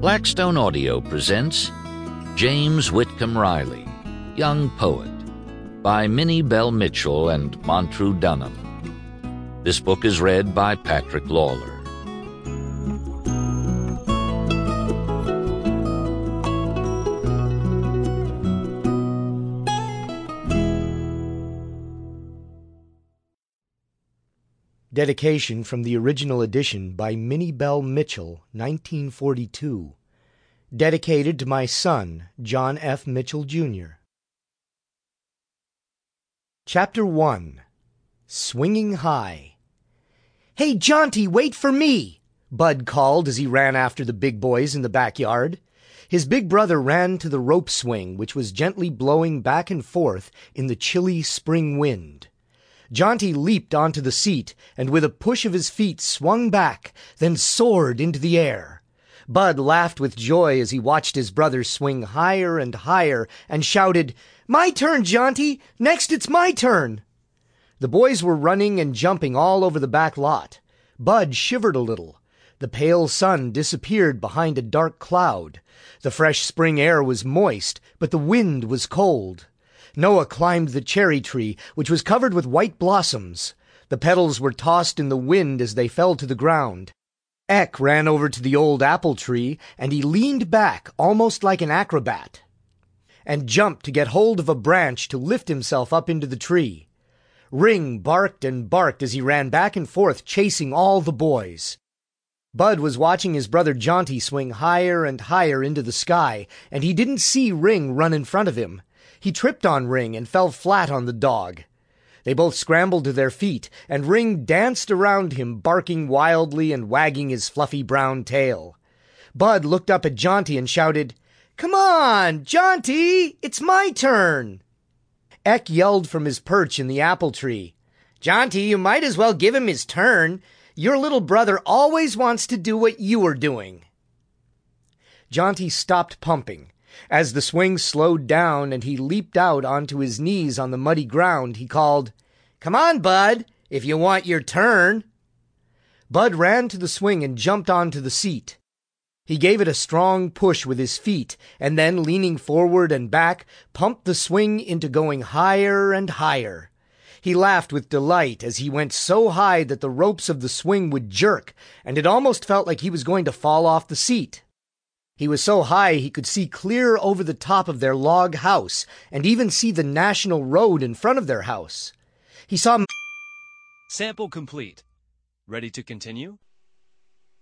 Blackstone Audio presents James Whitcomb Riley, Young Poet, by Minnie Bell Mitchell and Montrue Dunham. This book is read by Patrick Lawler. Dedication from the original edition by Minnie Bell Mitchell, 1942. Dedicated to my son, John F. Mitchell, Jr. Chapter 1. Swinging High. "Hey, Jonty, wait for me!" Bud called as he ran after the big boys in the backyard. His big brother ran to the rope swing, which was gently blowing back and forth in the chilly spring wind. Jonty leaped onto the seat and with a push of his feet swung back, then soared into the air. Bud laughed with joy as he watched his brother swing higher and higher and shouted, "My turn, Jonty! Next it's my turn!" The boys were running and jumping all over the back lot. Bud shivered a little. The pale sun disappeared behind a dark cloud. The fresh spring air was moist, but the wind was cold. Noah climbed the cherry tree, which was covered with white blossoms. The petals were tossed in the wind as they fell to the ground. Eck ran over to the old apple tree, and he leaned back almost like an acrobat, and jumped to get hold of a branch to lift himself up into the tree. Ring barked and barked as he ran back and forth, chasing all the boys. Bud was watching his brother Jonty swing higher and higher into the sky, and he didn't see Ring run in front of him. He tripped on Ring and fell flat on the dog. They both scrambled to their feet, and Ring danced around him, barking wildly and wagging his fluffy brown tail. Bud looked up at Jonty and shouted, "Come on, Jonty! It's my turn!" Eck yelled from his perch in the apple tree, "Jonty, you might as well give him his turn. Your little brother always wants to do what you are doing." Jonty stopped pumping. As the swing slowed down and he leaped out onto his knees on the muddy ground, he called, "Come on, Bud, if you want your turn." Bud ran to the swing and jumped onto the seat. He gave it a strong push with his feet, and then, leaning forward and back, pumped the swing into going higher and higher. He laughed with delight as he went so high that the ropes of the swing would jerk, and it almost felt like he was going to fall off the seat. He was so high he could see clear over the top of their log house, and even see the national road in front of their house. He saw... Sample complete. Ready to continue?